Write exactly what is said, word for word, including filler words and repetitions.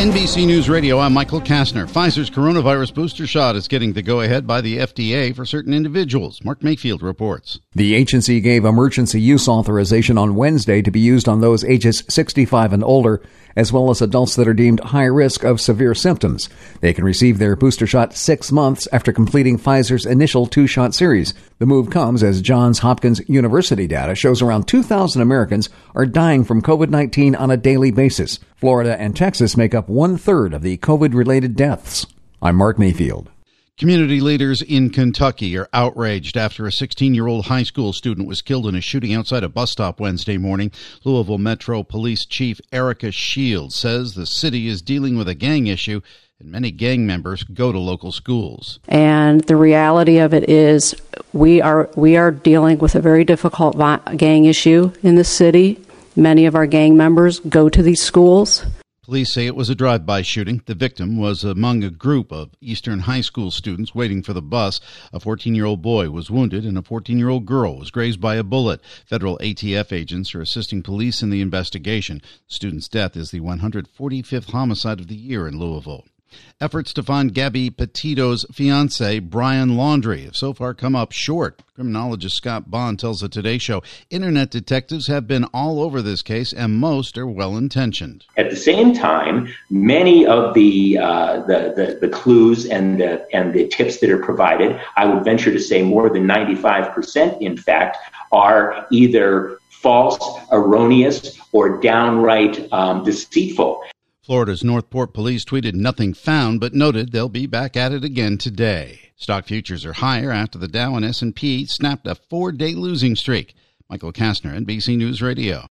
N B C News Radio, I'm Michael Kastner. Pfizer's coronavirus booster shot is getting the go-ahead by the F D A for certain individuals. Mark Mayfield reports. The agency gave emergency use authorization on Wednesday to be used on those ages sixty-five and older, as well as adults that are deemed high risk of severe symptoms. They can receive their booster shot six months after completing Pfizer's initial two-shot series. The move comes as Johns Hopkins University data shows around two thousand Americans are dying from covid nineteen on a daily basis. Florida and Texas make up one-third of the COVID-related deaths. I'm Mark Mayfield. Community leaders in Kentucky are outraged after a sixteen-year-old high school student was killed in a shooting outside a bus stop Wednesday morning. Louisville Metro Police Chief Erica Shields says the city is dealing with a gang issue and many gang members go to local schools. And the reality of it is we are we are dealing with a very difficult gang issue in the city. Many of our gang members go to these schools. Police say it was a drive-by shooting. The victim was among a group of Eastern High School students waiting for the bus. A fourteen-year-old boy was wounded and a fourteen-year-old girl was grazed by a bullet. Federal A T F agents are assisting police in the investigation. The student's death is the one hundred forty-fifth homicide of the year in Louisville. Efforts to find Gabby Petito's fiancé, Brian Laundrie, have so far come up short. Criminologist Scott Bond tells the Today Show internet detectives have been all over this case, and most are well-intentioned. At the same time, many of the uh, the, the the clues and the and the tips that are provided, I would venture to say more than ninety-five percent, in fact, are either false, erroneous, or downright um, deceitful. Florida's Northport police tweeted nothing found, but noted they'll be back at it again today. Stock futures are higher after the Dow and S and P snapped a four-day losing streak. Michael Kastner, N B C News Radio.